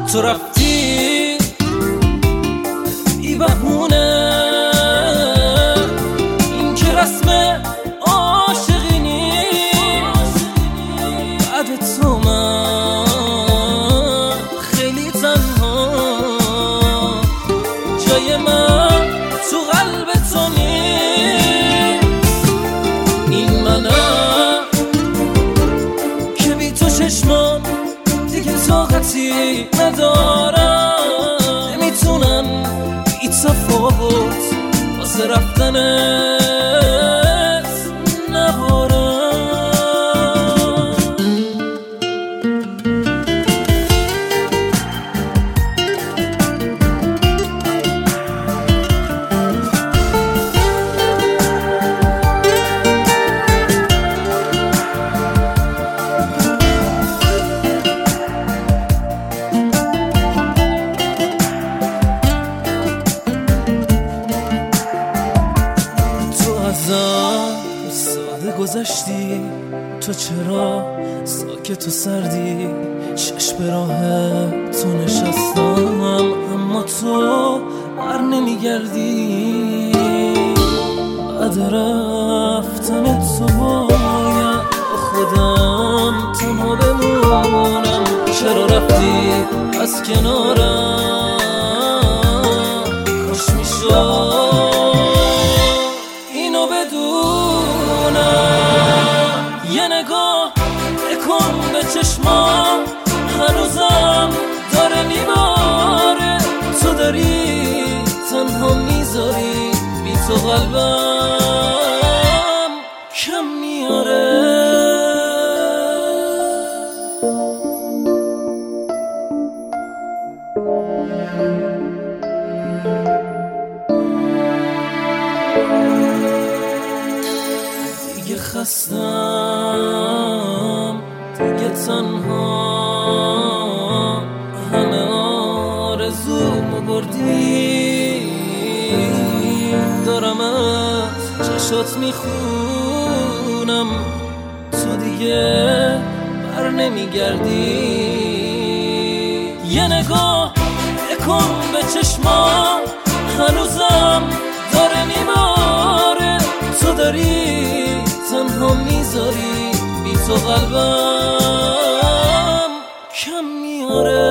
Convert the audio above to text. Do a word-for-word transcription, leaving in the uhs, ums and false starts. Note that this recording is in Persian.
تو رفتی ای بهونه، این که رسم عاشقی نیست. بعد تو من خیلی تنها، جای من تو قلب تو نیست. این منم که بی تو چشمان دیگه طاقتی ندارم، نمیتونم بی تفاوت واسه رفتنت نبارم. ساده گذشتی، تو چرا ساکت و سردی؟ چشم به راه تو نشستم اما تو بر نمیگردی. بعد رفتن تو باید خودم تنها بمونم. چرا رفتی از کنارم؟ کاش میشد یه نگاه بکن به چشمام، هنوزم داره میباره. تو داری تنها میذاری، بی تو قلبم کم میاره. دیگه خستم، دیگه تنها، همه آرزومو بردی. دارم از چشات میخونم، تو دیگه بر نمیگردی. یه نگاه بکن به چشمام، هنوزم داره میباره. تو داری تنها میذاری، بی تو قلبم کم میاره.